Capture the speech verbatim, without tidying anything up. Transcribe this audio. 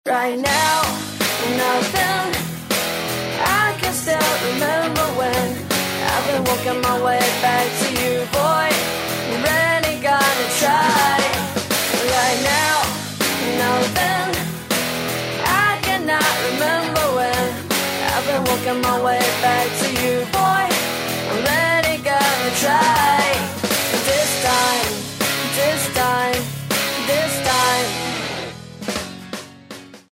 Right now, nothing. I can still remember when I've been walking my way back to you, boy. Really gonna try. Right now, nothing. I cannot remember when I've been walking my way back to